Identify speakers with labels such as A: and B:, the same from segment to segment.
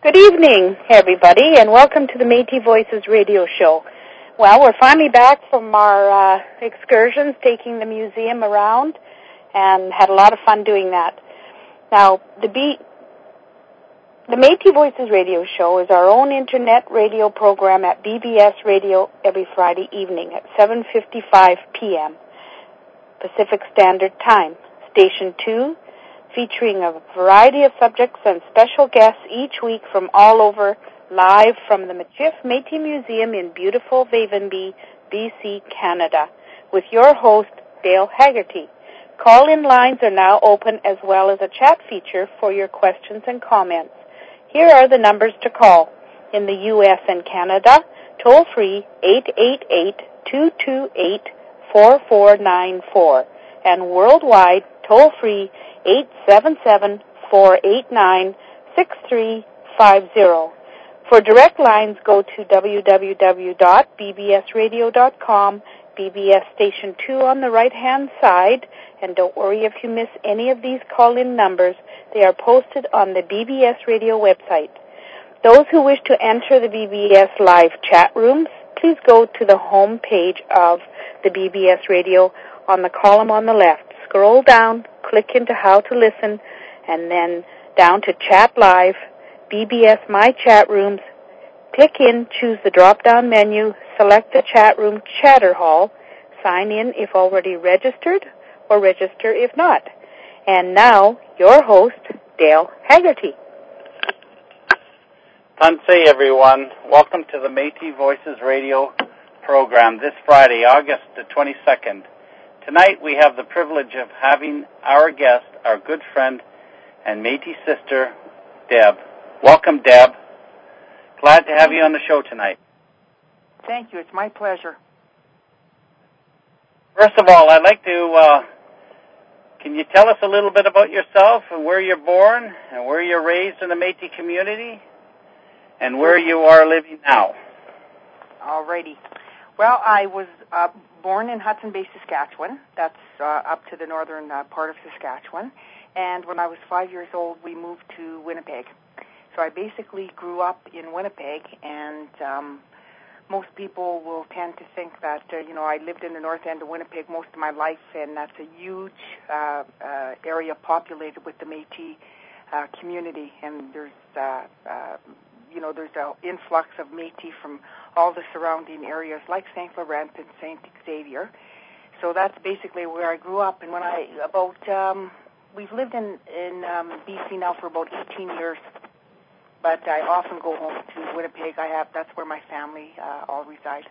A: Good evening, everybody, and welcome to the Métis Voices radio show. Well, we're finally back from our excursions, taking the museum around, and had a lot of fun doing that. Now, the Métis Voices radio show is our own internet radio program at BBS Radio every Friday evening at 7:55 p.m. Pacific Standard Time. Station 2, featuring a variety of subjects and special guests each week from all over, live from the Michif Métis Museum in beautiful Vavenby, BC, Canada, with your host, Dale Haggerty. Call-in lines are now open, as well as a chat feature for your questions and comments. Here are the numbers to call. In the U.S. and Canada, toll-free 888-228-4494, and worldwide, toll-free 877-489-6350. For direct lines, go to www.bbsradio.com, BBS Station 2 on the right-hand side, and don't worry if you miss any of these call-in numbers. They are posted on the BBS Radio website. Those who wish to enter the BBS live chat rooms, please go to the home page of the BBS Radio on the column on the left. Scroll down, click into How to Listen, and then down to Chat Live, BBS My Chat Rooms. Click in, choose the drop-down menu, select the chat room chatter hall, sign in if already registered, or register if not. And now, your host, Dale Haggerty.
B: Tansei, everyone. Welcome to the Métis Voices radio program this Friday, August the 22nd. Tonight we have the privilege of having our guest, our good friend and Métis sister, Deb. Welcome, Deb. Glad to have you on the show tonight.
C: Thank you. It's my pleasure.
B: First of all, I'd like to, can you tell us a little bit about yourself and where you're born and where you're raised in the Métis community and where you are living now?
C: Alrighty. Well, I was born in Hudson Bay, Saskatchewan. That's up to the northern part of Saskatchewan. And when I was 5 years old, we moved to Winnipeg. So I basically grew up in Winnipeg, and most people will tend to think that, I lived in the north end of Winnipeg most of my life, and that's a huge area populated with the Métis community, and there's there's an influx of Métis from all the surrounding areas like St. Laurent and St. Xavier. So that's basically where I grew up. And when we've lived in BC now for about 18 years, but I often go home to Winnipeg. That's where my family all reside.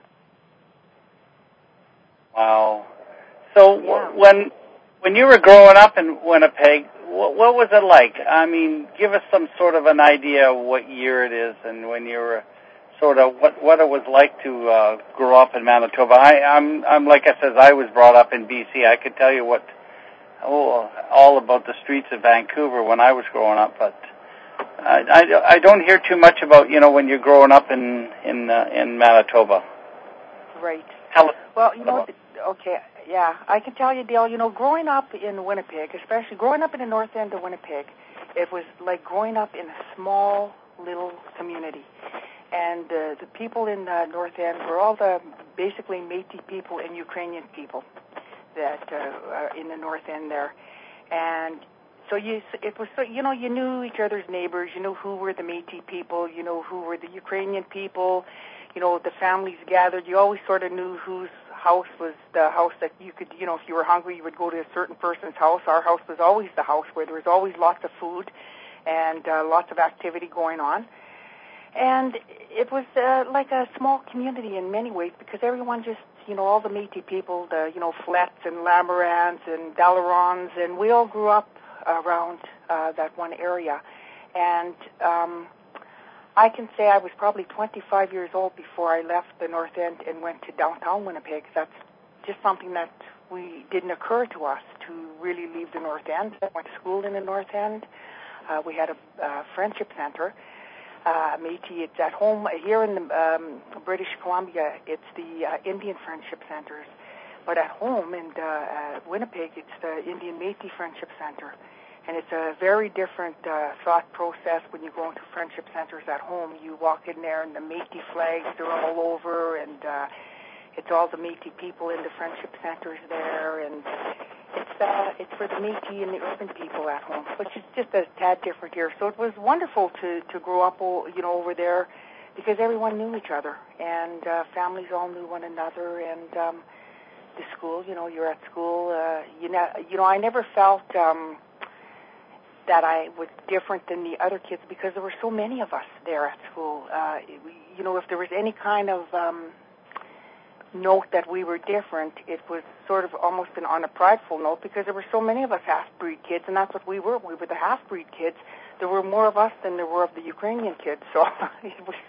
B: Wow. So when you were growing up in Winnipeg, what was it like? I mean, give us some sort of an idea of what year it is and when you were sort of what it was like to grow up in Manitoba. I'm like I said, I was brought up in BC. I could tell you all about the streets of Vancouver when I was growing up, but I don't hear too much about when you're growing up in Manitoba.
C: Right.
B: Well,
C: okay. Yeah, I can tell you, Dale, growing up in Winnipeg, especially growing up in the north end of Winnipeg, it was like growing up in a small little community. And the people in the north end were all the basically Métis people and Ukrainian people that are in the north end there. And so you knew each other's neighbors, you know who were the Métis people, you know who were the Ukrainian people, the families gathered. You always sort of knew whose house was the house that you could, if you were hungry, you would go to a certain person's house. Our house was always the house where there was always lots of food and lots of activity going on. And it was like a small community in many ways because everyone just, all the Métis people, the, Flets and Lamarans and Dallarons, and we all grew up around that one area. And I can say I was probably 25 years old before I left the North End and went to downtown Winnipeg. That's just something that didn't occur to us to really leave the North End. I went to school in the North End. We had a friendship center. Métis, it's at home. Here in British Columbia, it's the Indian Friendship Centers. But at home in Winnipeg, it's the Indian Métis Friendship Center. And it's a very different thought process when you go into friendship centers at home. You walk in there and the Métis flags are all over, and it's all the Métis people in the friendship centers there, and it's for the Métis and the urban people at home, which is just a tad different here. So it was wonderful to grow up, over there, because everyone knew each other, and families all knew one another, and the school, you're at school. I never felt that I was different than the other kids because there were so many of us there at school. If there was any kind of note that we were different, it was sort of almost on a prideful note because there were so many of us half-breed kids, and that's what we were. We were the half-breed kids. There were more of us than there were of the Ukrainian kids. So it was,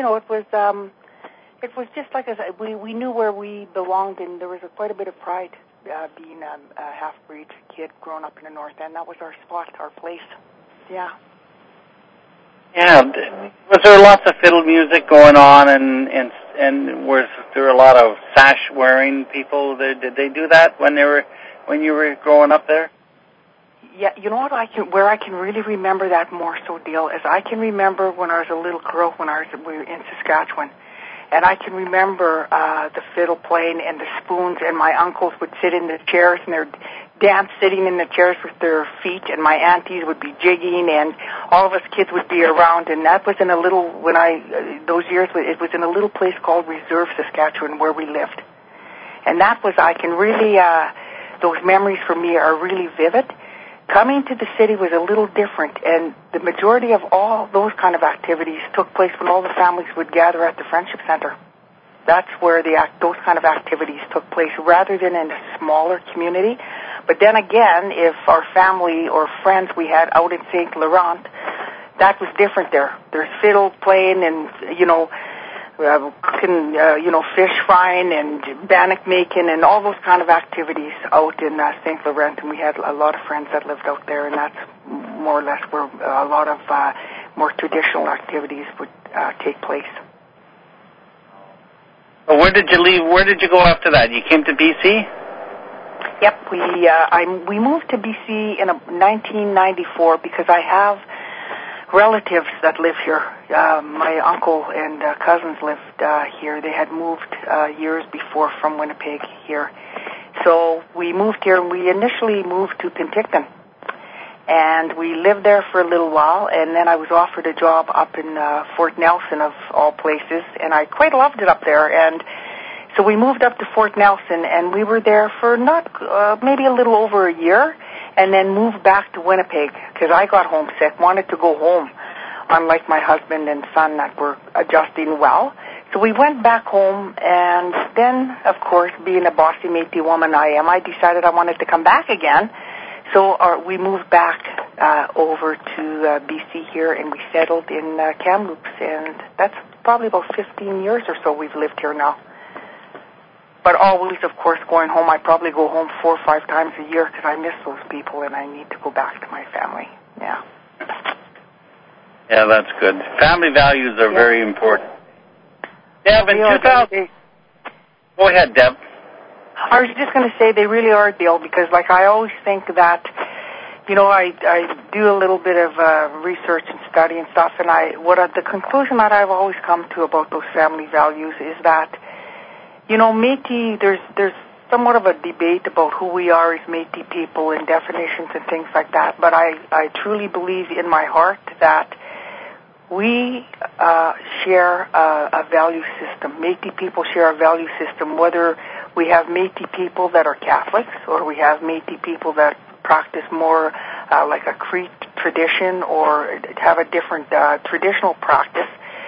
C: it was just like we knew where we belonged, and there was quite a bit of pride being a half-breed kid growing up in the North End. That was our spot, our place. Yeah.
B: Yeah. Was there lots of fiddle music going on, and was there a lot of sash-wearing people? Did they do that when you were growing up there?
C: Yeah, you know what? Where I can really remember that more so, Dale, is I can remember when I was a little girl we were in Saskatchewan. And I can remember the fiddle playing and the spoons, and my uncles would sit in the chairs and they'd dance sitting in the chairs with their feet, and my aunties would be jigging, and all of us kids would be around. And that was in a little, those years, it was in a little place called Reserve, Saskatchewan, where we lived. And that was, I can really, those memories for me are really vivid. Coming to the city was a little different, and the majority of all those kind of activities took place when all the families would gather at the Friendship Center. That's where those kind of activities took place, rather than in a smaller community. But then again, if our family or friends we had out in St. Laurent, that was different there. There's fiddle playing and, cooking, fish frying and bannock making and all those kind of activities out in St. Laurent, and we had a lot of friends that lived out there, and that's more or less where a lot of more traditional activities would take place.
B: Well, where did you leave? Where did you go after that? You came to BC?
C: Yep, we moved to BC in 1994 because I have relatives that live here. My uncle and cousins lived here. They had moved years before from Winnipeg here. So we moved here, and we initially moved to Penticton. And we lived there for a little while, and then I was offered a job up in Fort Nelson, of all places, and I quite loved it up there. And so we moved up to Fort Nelson, and we were there for maybe a little over a year, and then moved back to Winnipeg because I got homesick, wanted to go home, unlike my husband and son that were adjusting well. So we went back home, and then, of course, being a bossy Métis woman I am, I decided I wanted to come back again. So we moved back over to BC here, and we settled in Kamloops, and that's probably about 15 years or so we've lived here now. But always, of course, going home. I probably go home 4 or 5 times a year because I miss those people and I need to go back to my family. Yeah.
B: Yeah, that's good. Family values are very important. Deb, in 2000... Go ahead, Deb.
C: I was just going to say they really are, Dale, because I always think that, I do a little bit of research and study and stuff, and the conclusion that I've always come to about those family values is that, Métis, there's somewhat of a debate about who we are as Métis people and definitions and things like that, but I truly believe in my heart that we share a value system. Métis people share a value system, whether we have Métis people that are Catholics or we have Métis people that practice more like a Cree tradition or have a different traditional practice.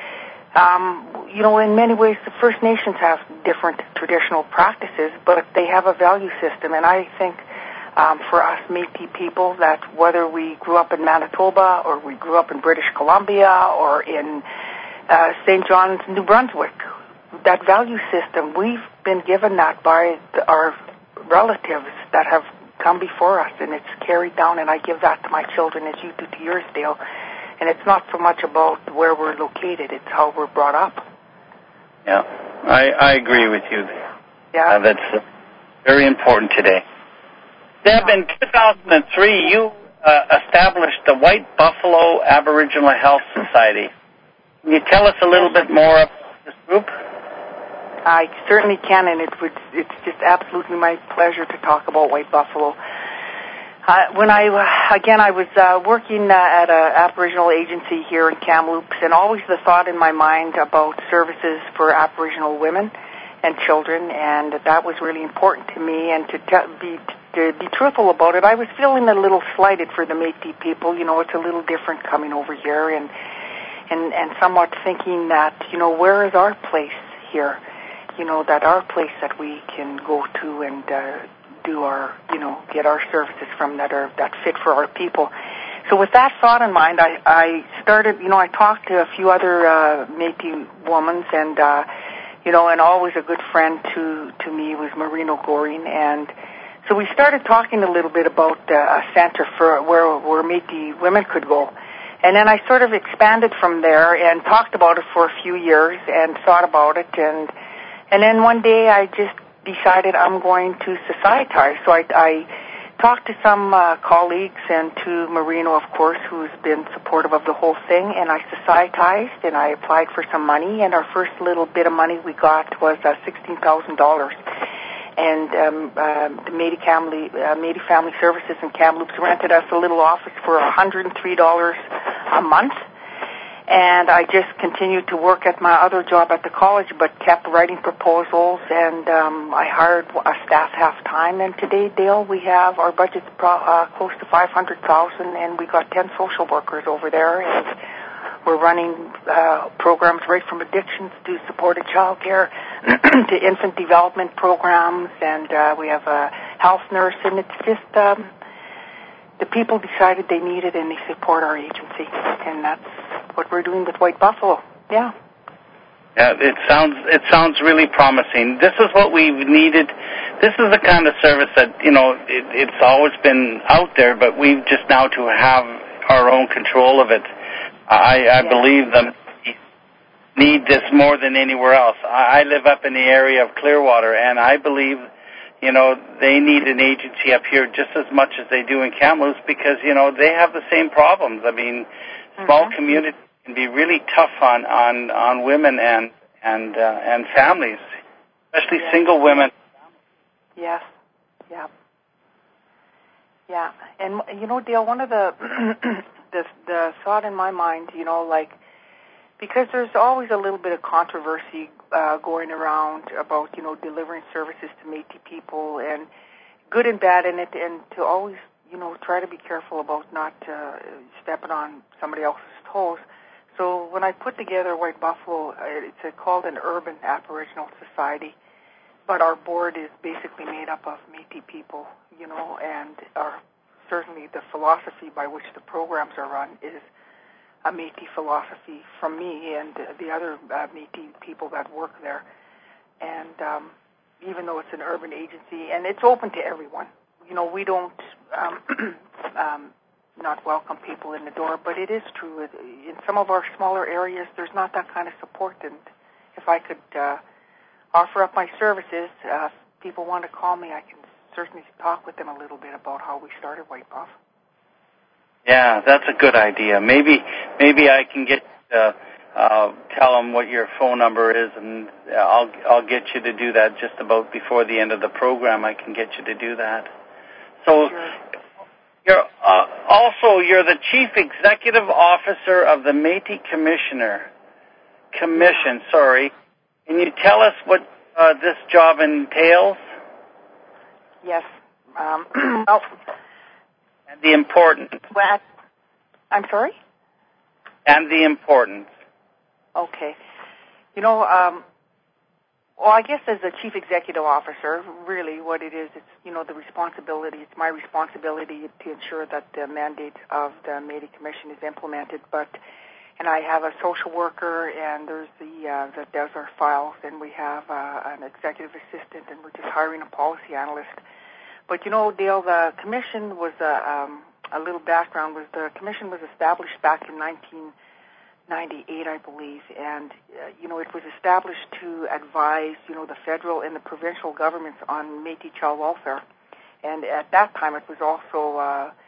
C: In many ways, the First Nations have different traditional practices, but they have a value system. And I think for us Métis people, that whether we grew up in Manitoba or we grew up in British Columbia or in St. John's, New Brunswick, that value system, we've been given that by our relatives that have come before us, and it's carried down, and I give that to my children as you do to yours, Dale. And it's not so much about where we're located, it's how we're brought up.
B: Yeah, I agree with you.
C: Yeah.
B: That's very important today. Deb, in 2003, established the White Buffalo Aboriginal Health Society. Can you tell us a little bit more about this group?
C: I certainly can, and it's just absolutely my pleasure to talk about White Buffalo. When I was working at an Aboriginal agency here in Kamloops, and always the thought in my mind about services for Aboriginal women and children, and that was really important to me. And to be truthful about it, I was feeling a little slighted for the Métis people. You know, it's a little different coming over here, and somewhat thinking that, you know, where is our place here? You know, that our place that we can go to and do our, you know, get our services from that fit for our people. So with that thought in mind, I started, you know, I talked to a few other Métis women, and you know, and always a good friend to me was Marino Goring, and so we started talking a little bit about a center for where Métis women could go. And then I sort of expanded from there and talked about it for a few years and thought about it, and then one day I just decided I'm going to societize. So I talked to some colleagues and to Marino, of course, who's been supportive of the whole thing, and I societized and I applied for some money, and our first little bit of money we got was $16,000. And the Métis Family Services in Kamloops rented us a little office for $103 a month. And I just continued to work at my other job at the college, but kept writing proposals, and I hired a staff half-time. And today, Dale, we have our budget's close to $500,000, and we got 10 social workers over there, and we're running programs right from addictions to supported child care to infant development programs, and we have a health nurse, and it's just the people decided they need it, and they support our agency, and that's what we're doing with White Buffalo. Yeah.
B: Yeah, it sounds really promising. This is what we've needed. This is the kind of service that, you know, it's always been out there, but we've just now to have our own control of it. I believe them need this more than anywhere else. I live up in the area of Clearwater, and I believe, you know, they need an agency up here just as much as they do in Kamloops, because, you know, they have the same problems. I mean, small communities can be really tough on women and families, especially single women.
C: Yes. Yeah. Yeah. And you know, Dale, one of the the thought in my mind, you know, like, because there's always a little bit of controversy going around about, you know, delivering services to Métis people, and good and bad in it, and to always, you know, try to be careful about not stepping on somebody else's toes. So when I put together White Buffalo, it's called an Urban Aboriginal Society, but our board is basically made up of Métis people, you know, and certainly the philosophy by which the programs are run is a Métis philosophy from me and the other Métis people that work there. And even though it's an urban agency, and it's open to everyone, you know, we don't not welcome people in the door, but it is true. In some of our smaller areas, there's not that kind of support, and if I could offer up my services, if people want to call me, I can certainly talk with them a little bit about how we started White Buff.
B: Yeah, that's a good idea. Maybe I can get tell them what your phone number is, and I'll get you to do that just about before the end of the program. I can get you to do that. So you're you're the Chief Executive Officer of the Métis Commission. Sorry, can you tell us what this job entails?
C: Yes.
B: And the importance.
C: Well, I'm sorry?
B: And the importance.
C: Okay. You know, well, I guess as a Chief Executive Officer, really what it is, it's, you know, the responsibility, it's my responsibility to ensure that the mandate of the Métis Commission is implemented, and I have a social worker, and there's that does our files, and we have an executive assistant, and we're just hiring a policy analyst. But, you know, Dale, the commission was a little background, was the commission was established back in 1998, I believe, and, you know, it was established to advise, you know, the federal and the provincial governments on Métis child welfare. And at that time, it was also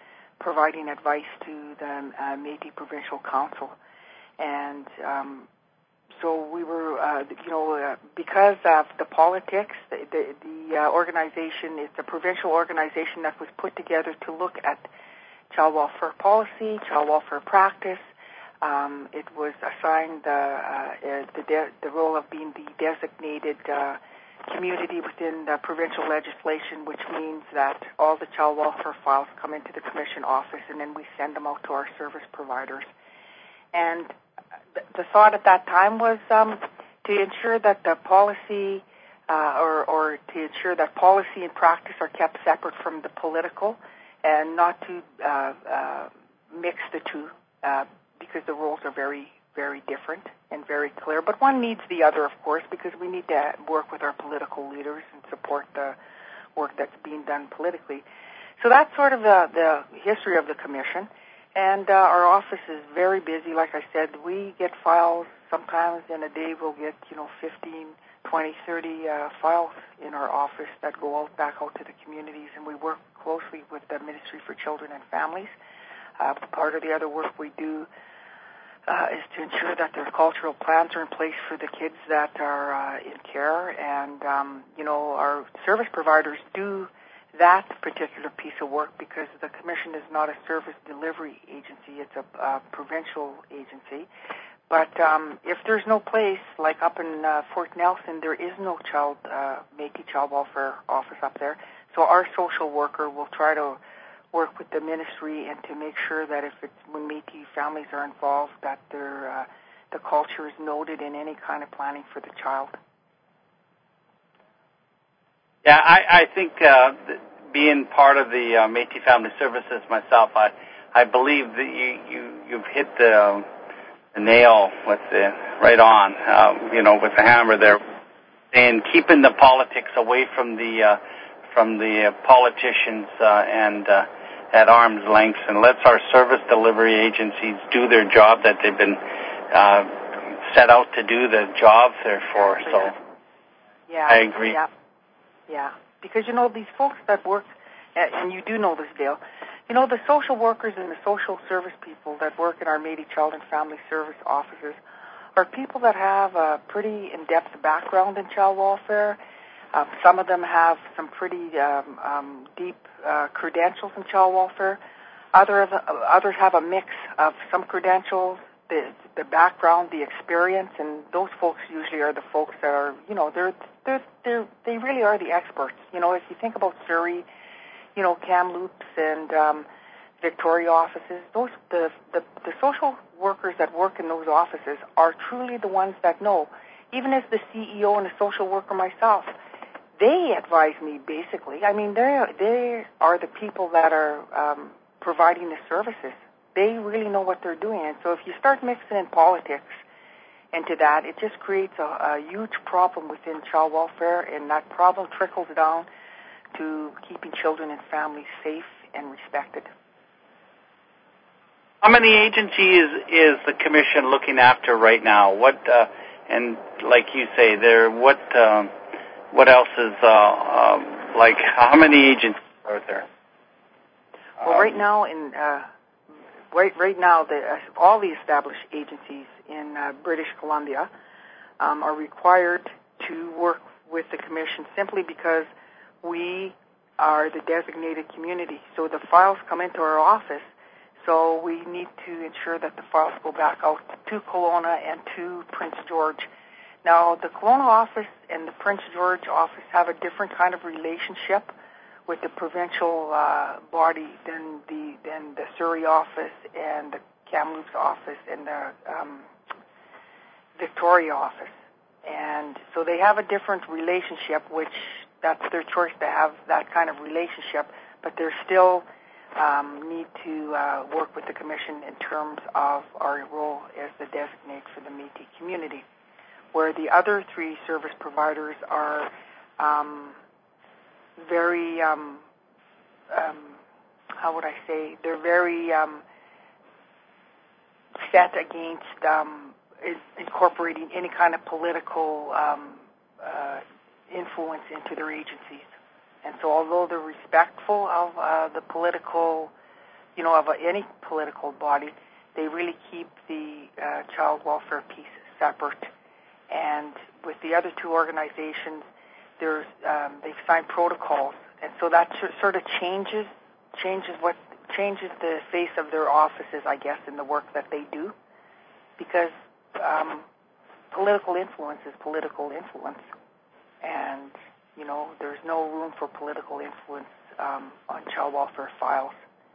C: providing advice to the Métis Provincial Council. And so we were, because of the politics, the organization is a provincial organization that was put together to look at child welfare policy, child welfare practice. It was assigned the role of being the designated community within the provincial legislation, which means that all the child welfare files come into the commission office, and then we send them out to our service providers. And the thought at that time was to ensure that the policy or to ensure that policy and practice are kept separate from the political, and not to mix the two, because the roles are very, very different and very clear. But one needs the other, of course, because we need to work with our political leaders and support the work that's being done politically. So that's sort of the history of the commission. And our office is very busy. Like I said, we get files. Sometimes in a day we'll get, 15, 20, 30 files in our office that go back out to the communities, and we work closely with the Ministry for Children and Families. Part of the other work we do is to ensure that their cultural plans are in place for the kids that are in care. And, our service providers do that particular piece of work because the commission is not a service delivery agency. It's a provincial agency. But if there's no place, like up in Fort Nelson, there is no Métis Child Welfare Office up there. So our social worker will try to work with the ministry and to make sure that when Métis families are involved, that the culture is noted in any kind of planning for the child.
B: Yeah, I think being part of the Métis Family Services myself, I believe that you've hit the nail with right on, with the hammer there, and keeping the politics away from the politicians and at arm's length, and lets our service delivery agencies do their job that they've been set out to do the job there for. So,
C: yeah,
B: I agree.
C: Yeah, because these folks that work, and you do know this, Dale. The social workers and the social service people that work in our Métis Child and Family Service offices are people that have a pretty in-depth background in child welfare. Some of them have some pretty deep credentials in child welfare. Others have a mix of some credentials, the background, the experience, and those folks usually are the folks that are, they really are the experts. If you think about Surrey, Kamloops and Victoria offices, the social workers that work in those offices are truly the ones that know. Even as the CEO and a social worker myself, they advise me basically. I mean, they are the people that are providing the services. They really know what they're doing. And so if you start mixing in politics into that, it just creates a huge problem within child welfare, and that problem trickles down to keeping children and families safe and respected.
B: How many agencies is the commission looking after right now? What and like you say, what else is how many agencies are there?
C: Well, right now all the established agencies in British Columbia are required to work with the commission simply because we are the designated community. So the files come into our office, so we need to ensure that the files go back out to Kelowna and to Prince George. Now, the Kelowna office and the Prince George office have a different kind of relationship with the provincial body than the Surrey office and the Kamloops office and the Victoria office. And so they have a different relationship, which that's their choice to have that kind of relationship, but they still need to work with the commission in terms of our role as the designate for the Métis community, where the other three service providers are very, how would I say, they're very set against incorporating any kind of political influence into their agencies. And so although they're respectful of the political of any political body, they really keep the child welfare piece separate. And with the other two organizations, they've signed protocols, and so that sort of changes the face of their offices, I guess, in the work that they do, because political influence is political influence, and there's no room for political influence on child welfare files.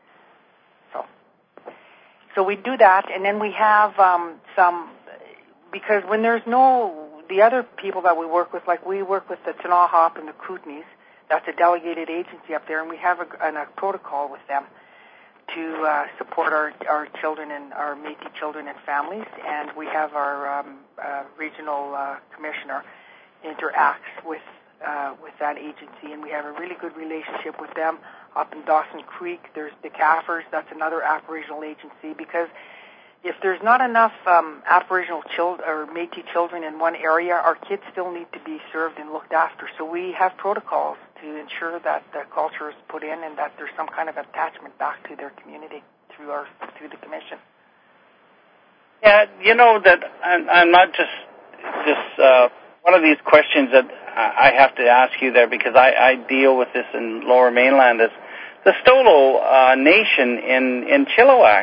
C: So we do that, and then we have because when there's the other people that we work with, like we work with the T'nahop and the Kootenays, that's a delegated agency up there, and we have a protocol with them to support our children and our Métis children and families, and we have our regional commissioner interacts with that agency, and we have a really good relationship with them. Up in Dawson Creek, there's the Caffers, that's another Aboriginal agency, because if there's not enough Aboriginal children or Métis children in one area, our kids still need to be served and looked after. So we have protocols to ensure that the culture is put in and that there's some kind of attachment back to their community through the commission.
B: Yeah, that I'm not just one of these questions that I have to ask you there, because I deal with this in Lower Mainland, is the Stolo Nation in Chilliwack.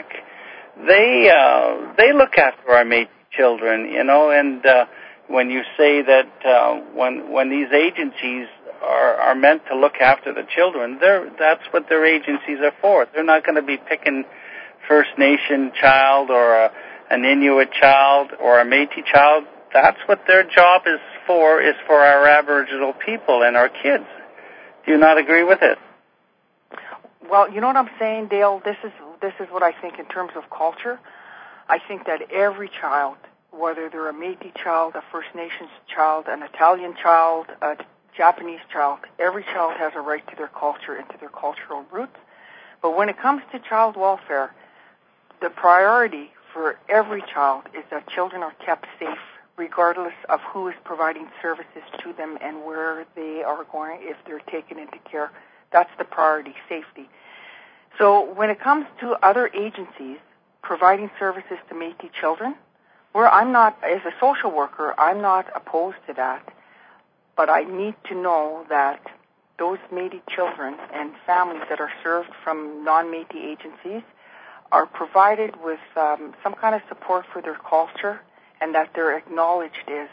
B: They look after our Métis children, and when you say that when these agencies are meant to look after the children, that's what their agencies are for. They're not going to be picking First Nation child or an Inuit child or a Métis child. That's what their job is for our Aboriginal people and our kids. Do you not agree with it?
C: Well, you know what I'm saying, Dale? This is what I think in terms of culture. I think that every child, whether they're a Métis child, a First Nations child, an Italian child, a Japanese child, every child has a right to their culture and to their cultural roots. But when it comes to child welfare, the priority for every child is that children are kept safe, regardless of who is providing services to them and where they are going if they're taken into care. That's the priority, safety. So when it comes to other agencies providing services to Métis children, I'm not, as a social worker, I'm not opposed to that, but I need to know that those Métis children and families that are served from non-Métis agencies are provided with some kind of support for their culture, and that they're acknowledged as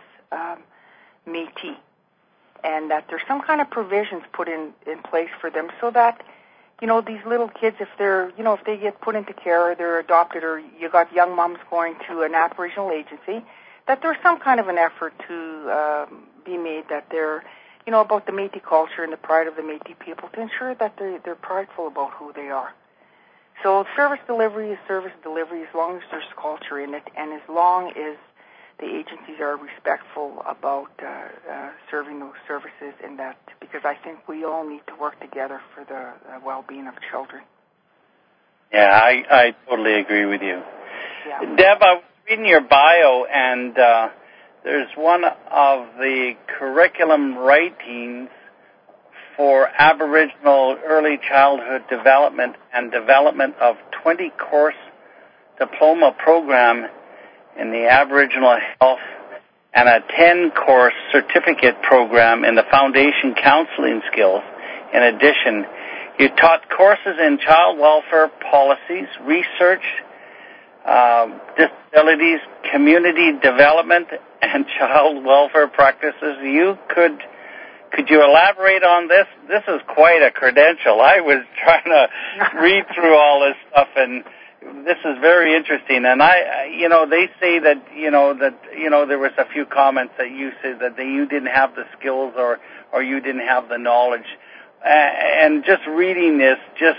C: Métis, and that there's some kind of provisions put in place for them so that, these little kids, if they get put into care or they're adopted, or you got young moms going to an Aboriginal agency, that there's some kind of an effort to be made that they're, about the Métis culture and the pride of the Métis people, to ensure that they're prideful about who they are. So service delivery is service delivery as long as there's culture in it, and as long as the agencies are respectful about serving those services, and that, because I think we all need to work together for the well-being of children.
B: Yeah, I totally agree with you.
C: Yeah.
B: Deb, I was reading your bio, and there's one of the curriculum writings for Aboriginal early childhood development and development of 20-course diploma program in the Aboriginal Health and a 10-course certificate program in the Foundation Counseling Skills. In addition, you taught courses in child welfare policies, research, disabilities, community development, and child welfare practices. Could you elaborate on this? This is quite a credential. I was trying to read through all this stuff, and this is very interesting. And they say that there was a few comments that you said that you didn't have the skills or you didn't have the knowledge. And just reading this just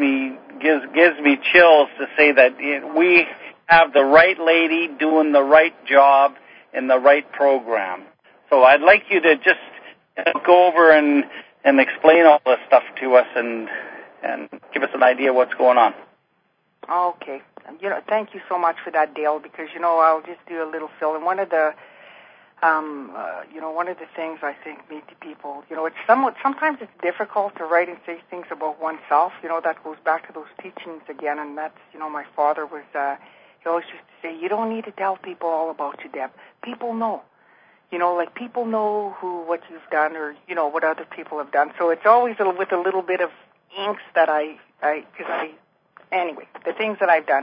B: gives me chills to say that we have the right lady doing the right job in the right program. So I'd like you to just go over and explain all this stuff to us and give us an idea what's going on.
C: Okay. Thank you so much for that, Dale, because, I'll just do a little fill. And one of the One of the things I think meet the people, sometimes it's difficult to write and say things about oneself. That goes back to those teachings again, and that's, my father was, he always used to say, you don't need to tell people all about you, Deb. People know. People know what you've done or, what other people have done. So it's always with a little bit of angst that anyway, the things that I've done.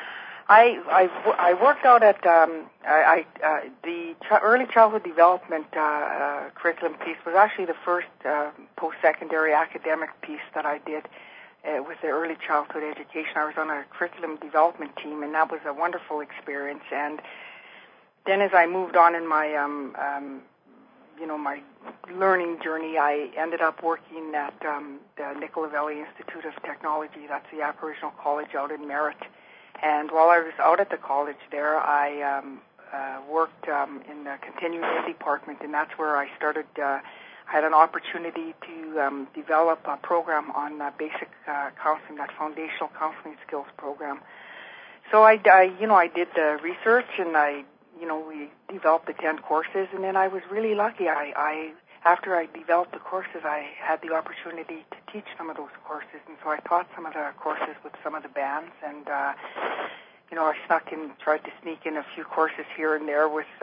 C: I worked out at the early childhood development curriculum piece was actually the first post-secondary academic piece that I did with the early childhood education. I was on a curriculum development team, and that was a wonderful experience. And then as I moved on in my my learning journey, I ended up working at the Nicola Valley Institute of Technology. That's the Aboriginal College out in Merritt. And while I was out at the college there, I worked in the continuing ed department, and that's where I started. I had an opportunity to develop a program on basic counseling, that foundational counseling skills program. So I did the research, and we developed the 10 courses, and then I was really lucky. After I developed the courses, I had the opportunity to teach some of those courses, and so I taught some of the courses with some of the bands, and I tried to sneak in a few courses here and there with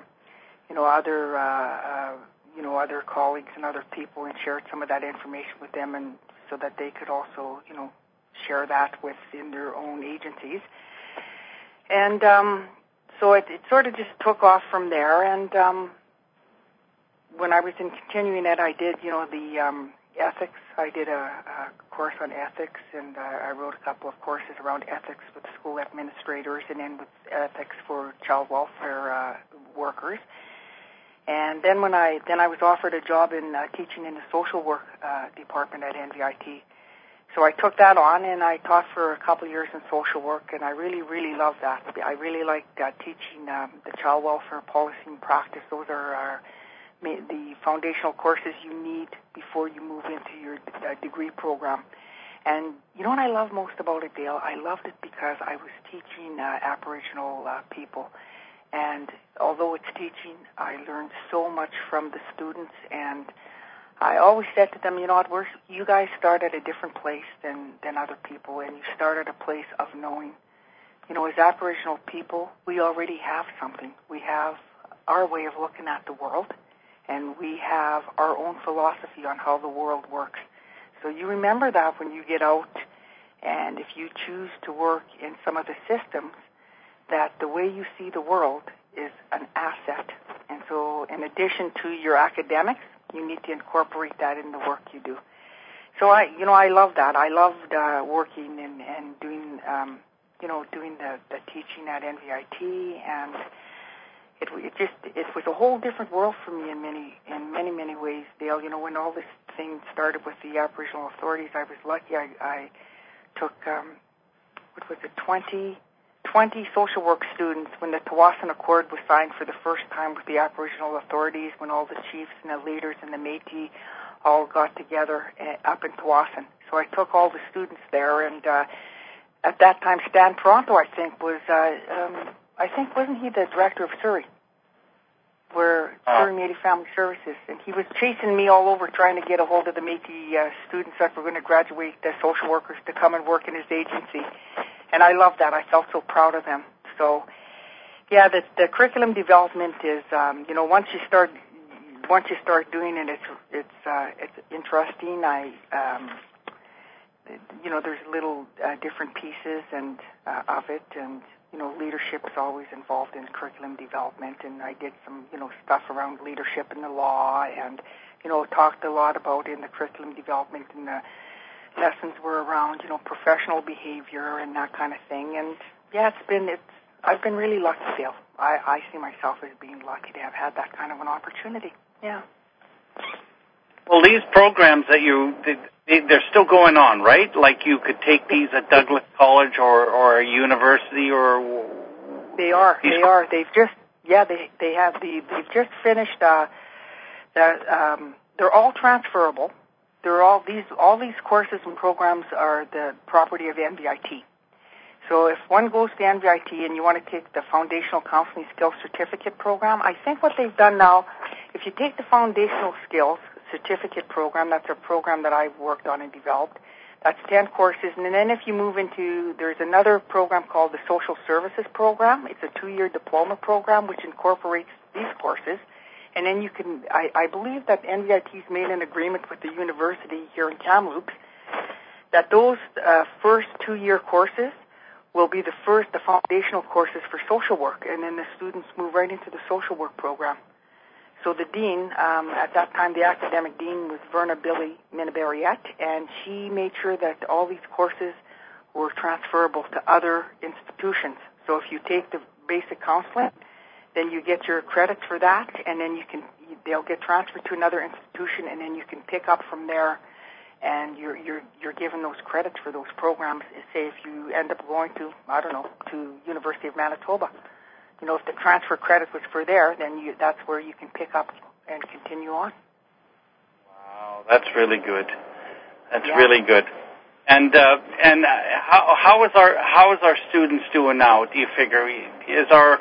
C: other colleagues and other people, and shared some of that information with them, and so that they could also share that within their own agencies, and so it sort of just took off from there. And when I was in continuing ed, I did, the ethics. I did a course on ethics, and I wrote a couple of courses around ethics with school administrators, and then with ethics for child welfare workers. And then I was offered a job in teaching in the social work department at NVIT. So I took that on, and I taught for a couple of years in social work, and I really, really loved that. I really liked teaching the child welfare policy and practice. Those are the foundational courses you need before you move into your degree program. And you know what I love most about it, Dale? I loved it because I was teaching Aboriginal people. And although it's teaching, I learned so much from the students, and I always said to them, you guys start at a different place than other people, and you start at a place of knowing. As Aboriginal people, we already have something. We have our way of looking at the world, and we have our own philosophy on how the world works. So you remember that when you get out, and if you choose to work in some of the systems, that the way you see the world is an asset. And so in addition to your academics, you need to incorporate that in the work you do. So I love that. I loved working and doing, doing the teaching at NVIT, and it was a whole different world for me in many ways, Dale. When all this thing started with the Aboriginal authorities, I was lucky. I took 20 social work students when the Tsawwassen Accord was signed for the first time with the Aboriginal authorities, when all the chiefs and the leaders and the Métis all got together up in Tsawwassen. So I took all the students there, and at that time, Stan Toronto, I think, was, wasn't he the director of Surrey, Surrey Métis Family Services, and he was chasing me all over trying to get a hold of the Métis students that were going to graduate, the social workers, to come and work in his agency. And I loved that. I felt so proud of him. So, yeah, the curriculum development is, once you start doing it, it's interesting. There's little different pieces and of it, and leadership is always involved in curriculum development. And I did some stuff around leadership in the law, and talked a lot about in the curriculum development, and the lessons were around, professional behavior and that kind of thing. And yeah, I've been really lucky, Dale. I see myself as being lucky to have had that kind of an opportunity. Yeah.
B: Well, these programs they're still going on, right? Like you could take these at Douglas College or a university or.
C: They are. They've just they've just finished. They're all transferable. All these courses and programs are the property of NVIT. So if one goes to NVIT and you want to take the Foundational Counseling Skills Certificate Program, I think what they've done now, if you take the Foundational Skills Certificate Program, that's a program that I've worked on and developed, that's 10 courses. And then if you move into, there's another program called the Social Services Program. It's a 2-year diploma program which incorporates these courses. And then you can, I believe that NVIT's made an agreement with the university here in Kamloops that those first 2-year courses will be the foundational courses for social work, and then the students move right into the social work program. So the dean, at that time the academic dean was Verna Billy Minabariette, and she made sure that all these courses were transferable to other institutions. So if you take the basic counseling, then you get your credits for that, and then they'll get transferred to another institution, and then you can pick up from there. And you're given those credits for those programs. Say if you end up going to, I don't know, to University of Manitoba, you know, if the transfer credit was for there, then that's where you can pick up and continue on.
B: Wow, that's really good. That's really good. And how is our students doing now? Do you figure is our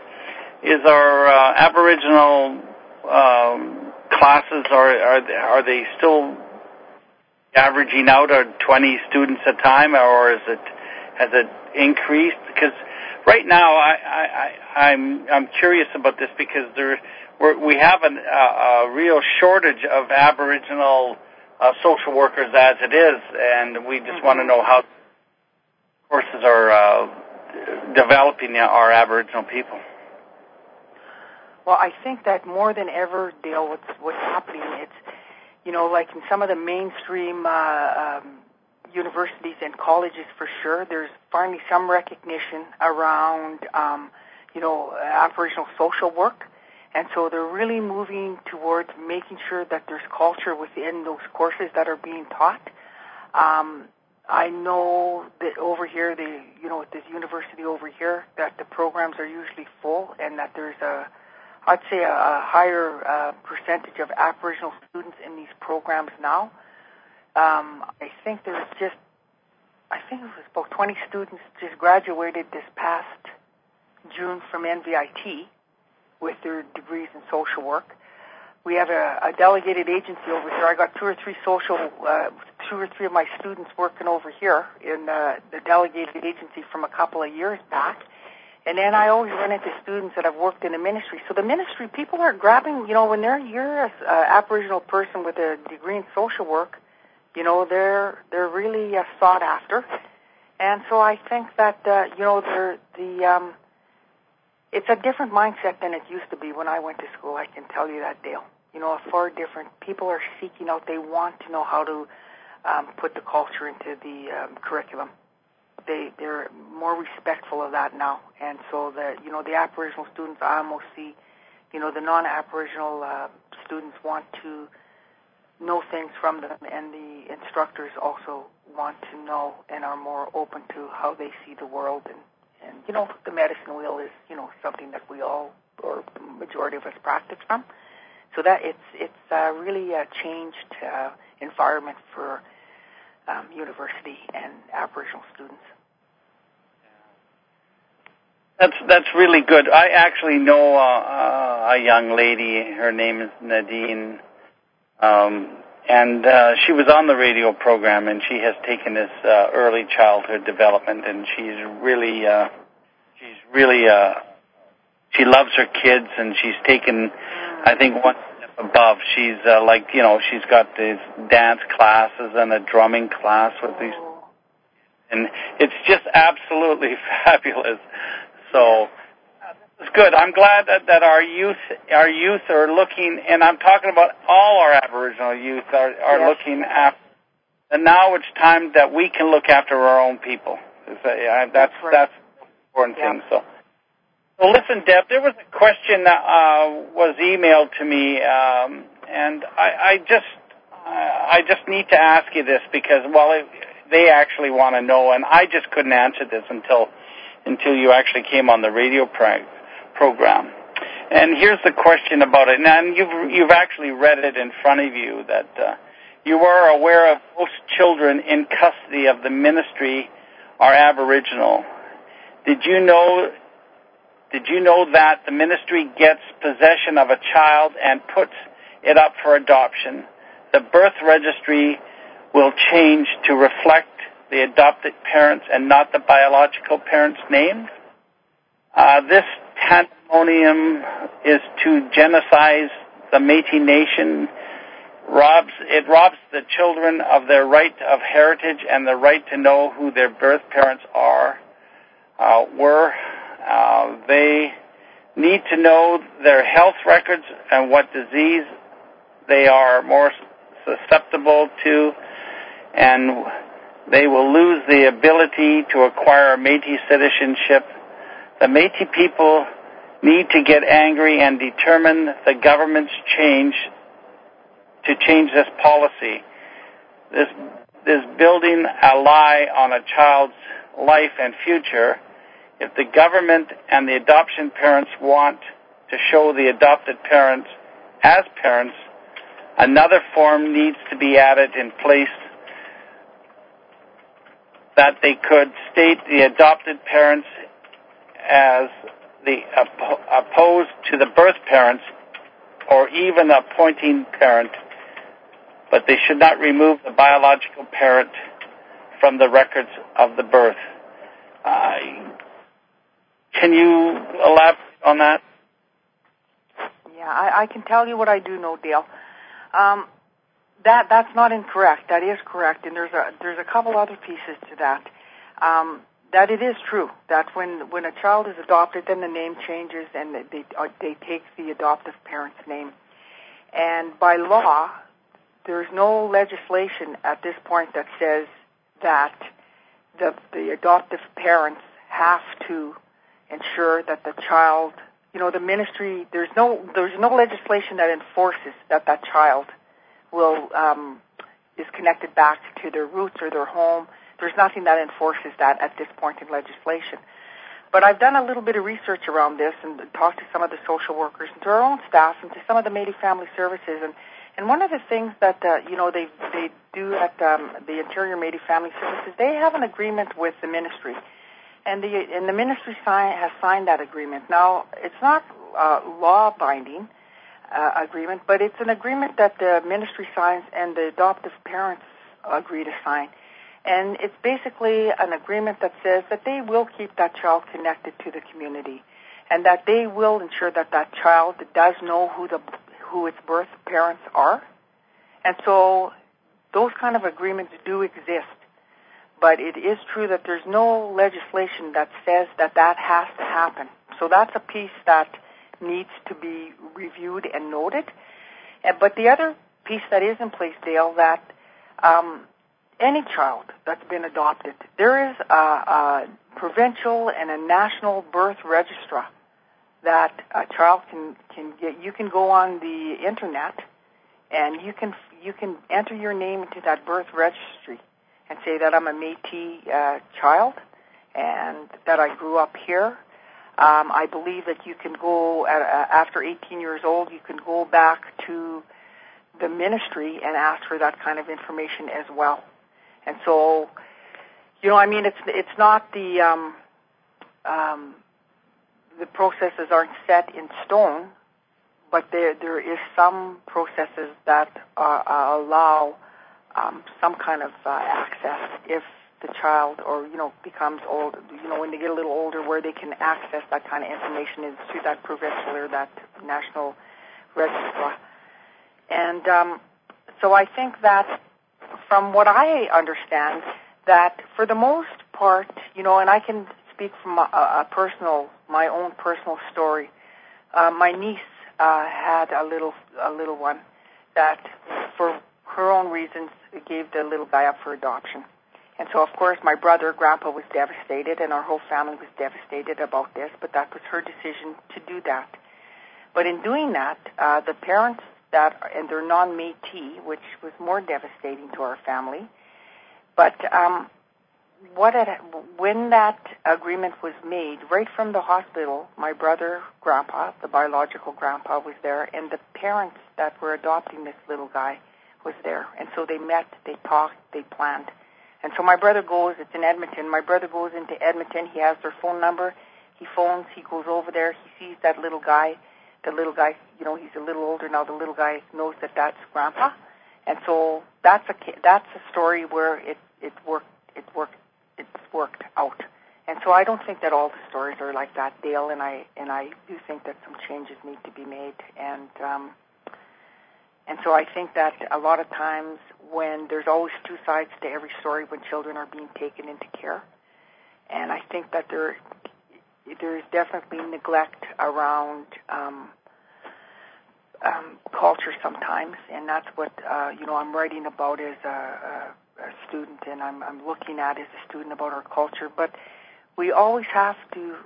B: Aboriginal classes are they still averaging out at 20 students a time, or has it increased? Because right now I'm curious about this because we have a real shortage of Aboriginal social workers as it is, and we just want to know how courses are developing our Aboriginal people.
C: Well, I think that more than ever, Dale, what's happening, it's, you know, like in some of the mainstream universities and colleges for sure, there's finally some recognition around, Aboriginal social work. And so they're really moving towards making sure that there's culture within those courses that are being taught. I know that over here, at this university over here, that the programs are usually full and that there's I'd say a higher percentage of Aboriginal students in these programs now. I think it was about 20 students just graduated this past June from NVIT with their degrees in social work. We have a delegated agency over here. I got two or three of my students working over here in the delegated agency from a couple of years back. And then I always run into students that have worked in the ministry. So the ministry, people are grabbing, when you're an Aboriginal person with a degree in social work, they're really sought after. And so I think that, it's a different mindset than it used to be when I went to school. I can tell you that, Dale. Far different. People are seeking out. They want to know how to put the culture into the curriculum. They're more respectful of that now. And so the Aboriginal students, I almost see, the non-Aboriginal students want to know things from them, and the instructors also want to know and are more open to how they see the world. And the medicine wheel is, something that we all, or majority of us, practice from. So that it's really a changed environment for university and Aboriginal students.
B: That's really good. I actually know a young lady. Her name is Nadine, and she was on the radio program, and she has taken this early childhood development, and she loves her kids, and she's taken, I think, one step above. She's she's got these dance classes and a drumming class with these, and it's just absolutely fabulous. So it's good. I'm glad that our youth are looking, and I'm talking about all our Aboriginal youth are looking after. And now it's time that we can look after our own people. That's the important thing. So listen, Deb, there was a question that was emailed to me, and I just need to ask you this because they actually want to know, and I just couldn't answer this until you actually came on the radio program. And here's the question about it. And you've actually read it in front of you, that you are aware of most children in custody of the ministry are Aboriginal. Did you know that the ministry gets possession of a child and puts it up for adoption? The birth registry will change to reflect the adopted parents and not the biological parents' names. This pandemonium is to genocide the Métis Nation. It robs the children of their right of heritage and the right to know who their birth parents were. They need to know their health records and what disease they are more susceptible to, and they will lose the ability to acquire Métis citizenship. The Métis people need to get angry and determine the government's change this policy. This building a lie on a child's life and future. If the government and the adoption parents want to show the adopted parents as parents, another form needs to be added in place that they could state the adopted parents as the opposed to the birth parents or even appointing parent, but they should not remove the biological parent from the records of the birth. Can you elaborate on that?
C: Yeah, I can tell you what I do know, Dale. That's not incorrect. That is correct, and there's a couple other pieces to that. That it is true that when a child is adopted, then the name changes and they take the adoptive parent's name. And by law, there's no legislation at this point that says that the adoptive parents have to ensure that the child, the ministry, there's no legislation that enforces that child will is connected back to their roots or their home. There's nothing that enforces that at this point in legislation. But I've done a little bit of research around this and talked to some of the social workers and to our own staff and to some of the Métis Family Services. And one of the things that they do at the Interior Métis Family Services, they have an agreement with the ministry, and the ministry has signed that agreement. Now, it's not law binding agreement, but it's an agreement that the ministry signs and the adoptive parents agree to sign. And it's basically an agreement that says that they will keep that child connected to the community and that they will ensure that child does know who its birth parents are. And so those kind of agreements do exist. But it is true that there's no legislation that says that has to happen. So that's a piece that needs to be reviewed and noted. But the other piece that is in place, Dale, that any child that's been adopted, there is a provincial and a national birth registrar that a child can get. You can go on the internet and you can enter your name into that birth registry and say that I'm a Métis child and that I grew up here. I believe that you can go after 18 years old. You can go back to the ministry and ask for that kind of information as well. And so, it's not the processes aren't set in stone, but there is some processes that allow some kind of access if the child or becomes old. When they get a little older, where they can access that kind of information is through that provincial or that national registrar. And so I think that, from what I understand, that for the most part, and I can speak from my own personal story. My niece had a little one that, for her own reasons, gave the little guy up for adoption. And so, of course, my brother, Grandpa, was devastated, and our whole family was devastated about this, but that was her decision to do that. But in doing that, the parents and they're non-Métis, which was more devastating to our family. But when that agreement was made, right from the hospital, my brother, Grandpa, the biological grandpa, was there, and the parents that were adopting this little guy was there. And so they met, they talked, they planned. And so my brother goes, it's in Edmonton, my brother goes into Edmonton, he has their phone number, he phones, he goes over there, he sees that little guy, he's a little older now, the little guy knows that that's Grandpa. And so that's a story where it's worked out. And so I don't think that all the stories are like that, Dale, and I do think that some changes need to be made. And so I think that a lot of times when there's always two sides to every story when children are being taken into care, and I think that there is definitely neglect around culture sometimes, and that's what I'm writing about as a student, and I'm looking at as a student about our culture. But we always have to,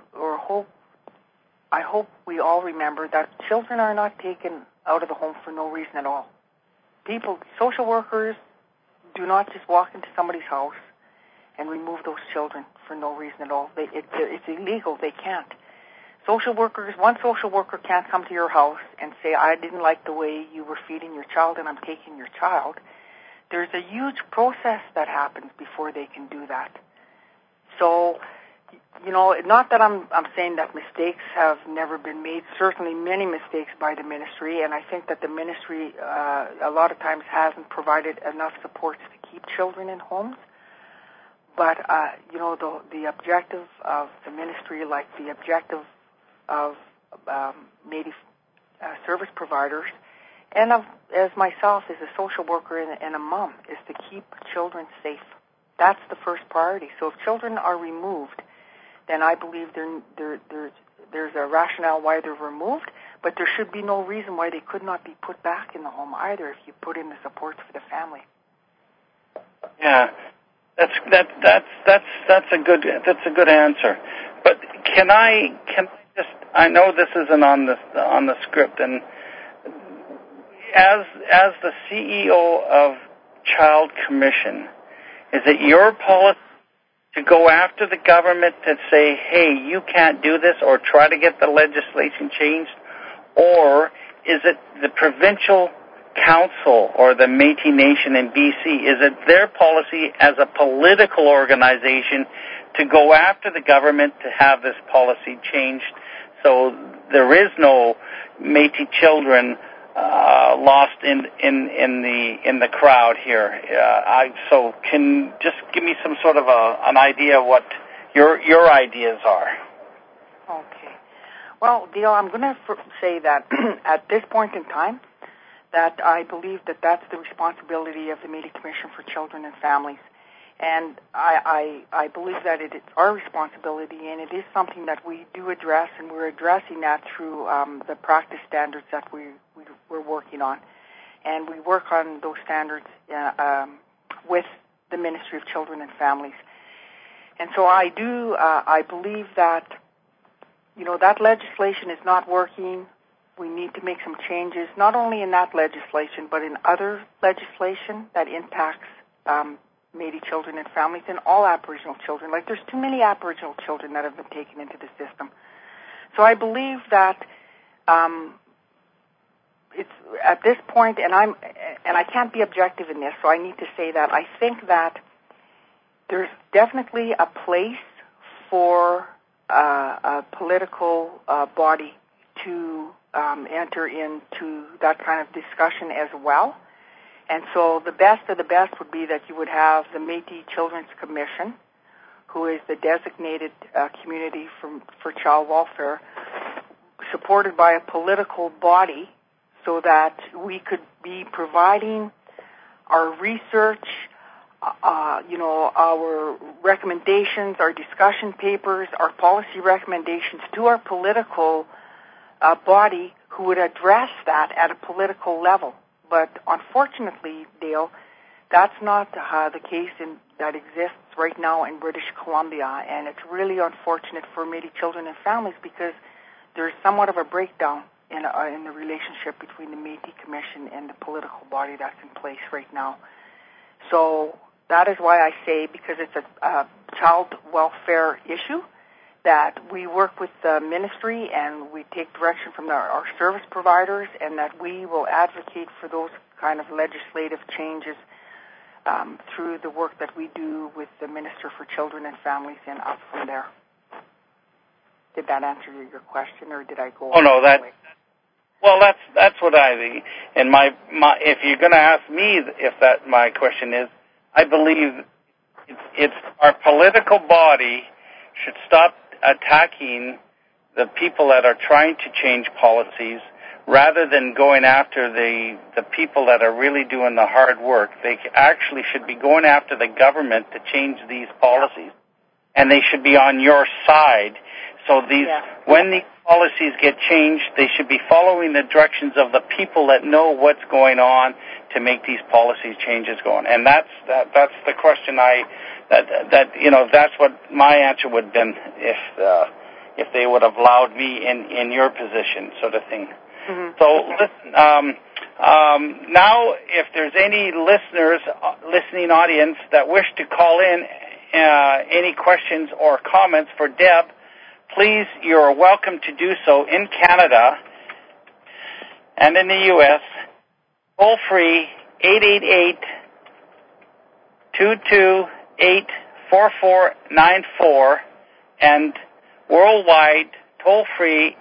C: I hope we all remember that children are not taken out of the home for no reason at all. Social workers do not just walk into somebody's house and remove those children for no reason at all. It's illegal. They can't. One social worker can't come to your house and say, I didn't like the way you were feeding your child and I'm taking your child. There's a huge process that happens before they can do that. So, not that I'm saying that mistakes have never been made, certainly many mistakes by the ministry, and I think that the ministry a lot of times hasn't provided enough supports to keep children in homes. But, the objective of the ministry, like the objective of Métis service providers, and as myself as a social worker and a mom, is to keep children safe. That's the first priority. So if children are removed, then I believe there's a rationale why they're removed, but there should be no reason why they could not be put back in the home either if you put in the supports for the family.
B: Yeah, that's a good answer. But can I just, I know this isn't on the script, and as the CEO of Child Commission, is it your policy to go after the government to say, hey, you can't do this, or try to get the legislation changed? Or is it the provincial council or the Métis Nation in BC, is it their policy as a political organization to go after the government to have this policy changed so there is no Métis children lost in the crowd here? So can just give me some sort of an idea what your ideas are.
C: Okay. Well, Dale, I'm going to say that at this point in time, that I believe that that's the responsibility of the Métis Commission for Children and Families. And I believe that it is our responsibility, and it is something that we do address, and we're addressing that through the practice standards that we're working on. And we work on those standards with the Ministry of Children and Families. And so I believe that, that legislation is not working. We need to make some changes, not only in that legislation, but in other legislation that impacts Métis children and families and all Aboriginal children. Like, there's too many Aboriginal children that have been taken into the system. So I believe that it's at this point, and I can't be objective in this, so I need to say that I think that there's definitely a place for a political body to enter into that kind of discussion as well. And so the best of the best would be that you would have the Métis Children's Commission, who is the designated community for child welfare, supported by a political body, so that we could be providing our research, our recommendations, our discussion papers, our policy recommendations to our political body who would address that at a political level. But unfortunately, Dale, that's not the case that exists right now in British Columbia, and it's really unfortunate for Métis children and families because there's somewhat of a breakdown in the relationship between the Métis Commission and the political body that's in place right now. So that is why I say, because it's a child welfare issue, that we work with the ministry and we take direction from our service providers, and that we will advocate for those kind of legislative changes through the work that we do with the Minister for Children and Families and up from there. Did that answer your question, or did I go?
B: Oh no, that's what I. And my if you're going to ask me if that my question is, I believe it's our political body should stop attacking the people that are trying to change policies rather than going after the people that are really doing the hard work. They actually should be going after the government to change these policies, and they should be on your side. So when these policies get changed, they should be following the directions of the people that know what's going on to make these policy changes going. And that's the question that's what my answer would have been if they would have allowed me in your position, sort of thing. Mm-hmm. So listen, now if there's any listening audience that wish to call in any questions or comments for Deb, please, you're welcome to do so in Canada and in the U.S. Toll free 888-228-4494 and worldwide toll free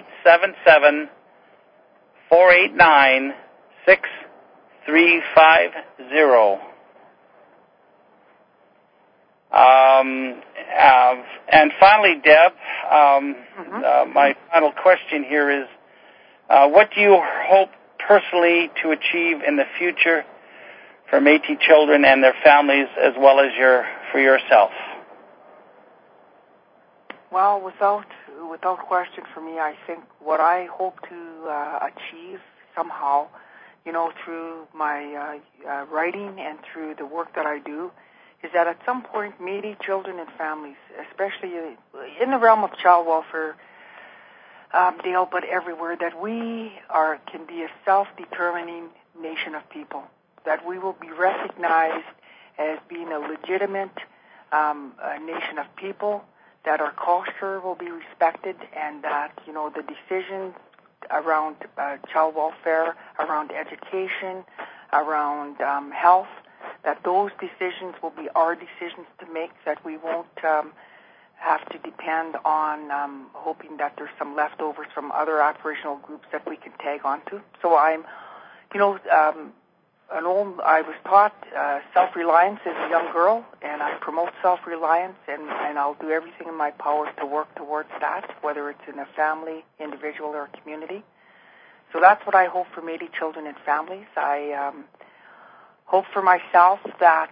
B: 877-489-6350. And finally, Deb, my final question here is, what do you hope personally to achieve in the future for Métis children and their families, as well as for yourself?
C: Well, without question for me, I think what I hope to achieve somehow, through my writing and through the work that I do, is that at some point, Métis children and families, especially in the realm of child welfare, Dale, but everywhere, that we can be a self-determining nation of people, that we will be recognized as being a legitimate nation of people, that our culture will be respected, and that, the decisions around child welfare, around education, around health, that those decisions will be our decisions to make, that we won't have to depend on hoping that there's some leftovers from other operational groups that we can tag onto. So I'm, I was taught self-reliance as a young girl, and I promote self-reliance, and I'll do everything in my power to work towards that, whether it's in a family, individual, or community. So that's what I hope for Métis children and families. I hope for myself that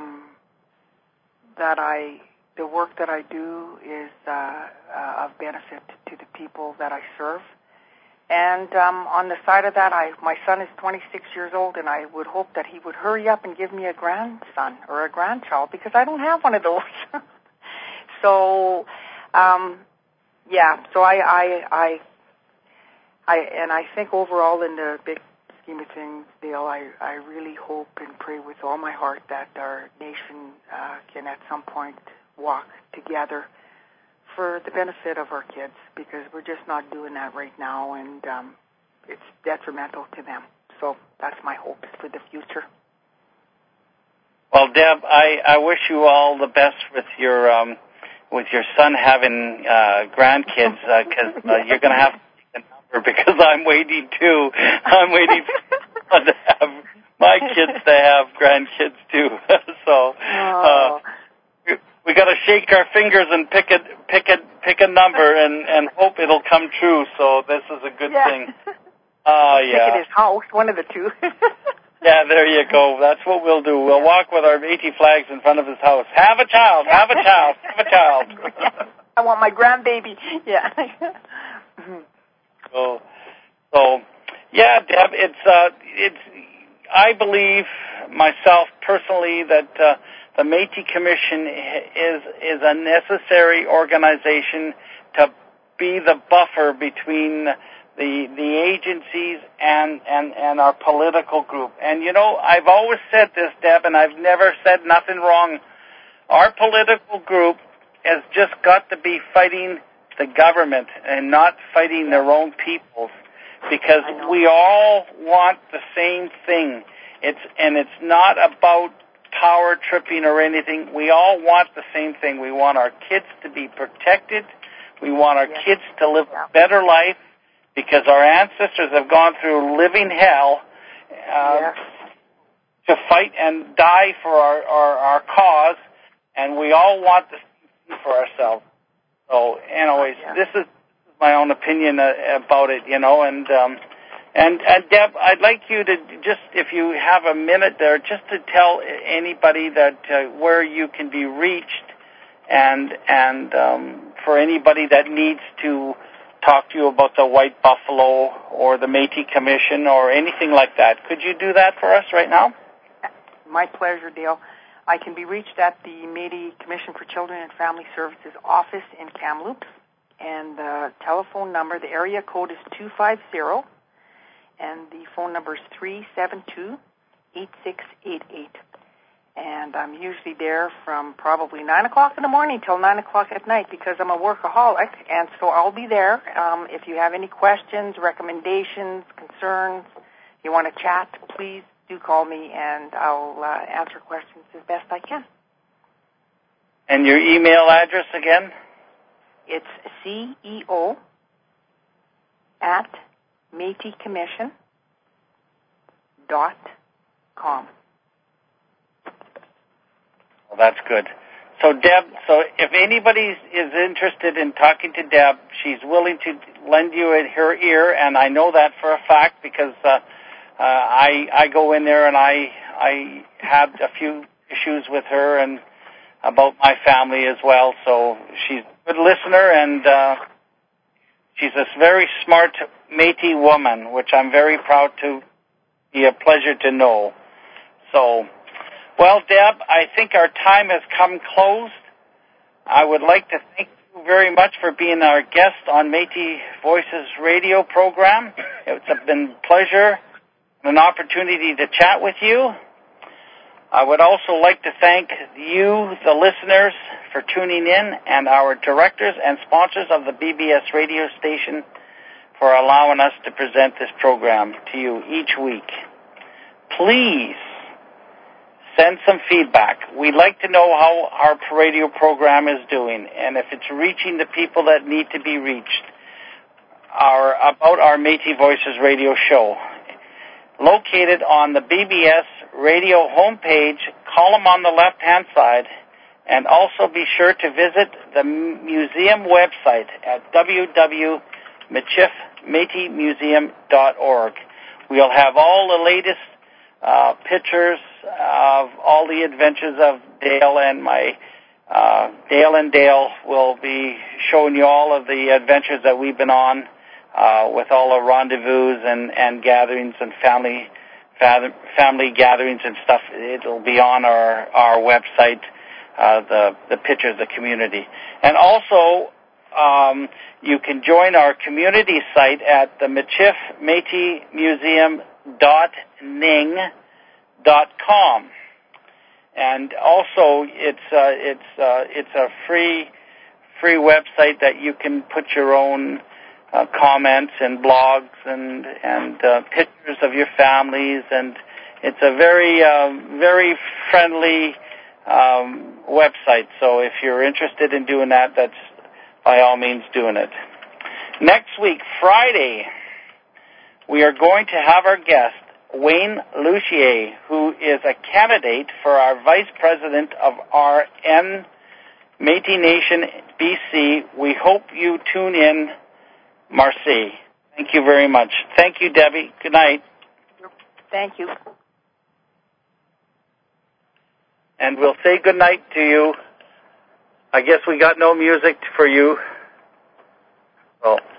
C: the work that I do is of benefit to the people that I serve. And on the side of that, my son is 26 years old, and I would hope that he would hurry up and give me a grandson or a grandchild, because I don't have one of those. So, so I think overall in the big scheme of things, Dale, I really hope and pray with all my heart that our nation can at some point walk together for the benefit of our kids, because we're just not doing that right now, and it's detrimental to them. So that's my hopes for the future.
B: Well, Deb, I wish you all the best with your son having grandkids, because you're going to have to take a number, because I'm waiting too. I'm waiting to have my kids to have grandkids too. So. We got to shake our fingers and pick a number and hope it'll come true. So this is a good thing.
C: Pick his house, one of the two.
B: Yeah, there you go. That's what we'll do. We'll walk with our Métis flags in front of his house. Have a child. Have a child. Have a child.
C: I want my grandbaby. Yeah.
B: So yeah, Deb. It's. I believe myself personally that. The Métis Commission is a necessary organization to be the buffer between the agencies and our political group. And, I've always said this, Deb, and I've never said nothing wrong. Our political group has just got to be fighting the government and not fighting their own peoples, because we all want the same thing. It's not about power tripping or anything. We all want the same thing. We want our kids to be protected. We want our kids to live a better life because our ancestors have gone through living hell to fight and die for our cause, and we all want the same thing for ourselves. So, anyways, this is my own opinion about it, and Deb, I'd like you to just, if you have a minute there, just to tell anybody that where you can be reached, and for anybody that needs to talk to you about the White Buffalo or the Métis Commission or anything like that. Could you do that for us right now?
C: My pleasure, Dale. I can be reached at the Métis Commission for Children and Family Services office in Kamloops, and the telephone number, the area code is 250, and the phone number is 372-8688. And I'm usually there from probably 9 o'clock in the morning till 9 o'clock at night because I'm a workaholic, and so I'll be there. If you have any questions, recommendations, concerns, you want to chat, please do call me, and I'll answer questions as best I can.
B: And your email address again?
C: It's CEO@MétisCommission.com.
B: Well, that's good. So, Deb, so if anybody is interested in talking to Deb, she's willing to lend you her ear, and I know that for a fact because I go in there and I had a few issues with her and about my family as well. So she's a good listener, and she's a very smart Métis woman, which I'm very proud to be a pleasure to know. So, well, Deb, I think our time has come close. I would like to thank you very much for being our guest on Métis Voices radio program. It's been a pleasure and an opportunity to chat with you. I would also like to thank you, the listeners, for tuning in, and our directors and sponsors of the BBS radio station for allowing us to present this program to you each week. Please send some feedback. We'd like to know how our radio program is doing and if it's reaching the people that need to be reached. About our Métis Voices radio show. Located on the BBS radio homepage, column on the left-hand side, and also be sure to visit the museum website at www.métismuseum.org. We'll have all the latest pictures of all the adventures of Dale and Dale and Dale will be showing you all of the adventures that we've been on with all the rendezvous and gatherings and family gatherings and stuff. It'll be on our website, the pictures of the community. And also, you can join our community site at the Michif Métis Museum.ning.com. And also, it's a free website that you can put your own comments and blogs and pictures of your families, and it's a very friendly website. So if you're interested in doing that, that's by all means doing it. Next week, Friday, we are going to have our guest, Wayne Lucier, who is a candidate for our Vice President of our Métis Nation, BC. We hope you tune in. Marcy. Thank you very much. Thank you, Debbie. Good night.
C: Thank you.
B: And we'll say good night to you. I guess we got no music for you. Oh.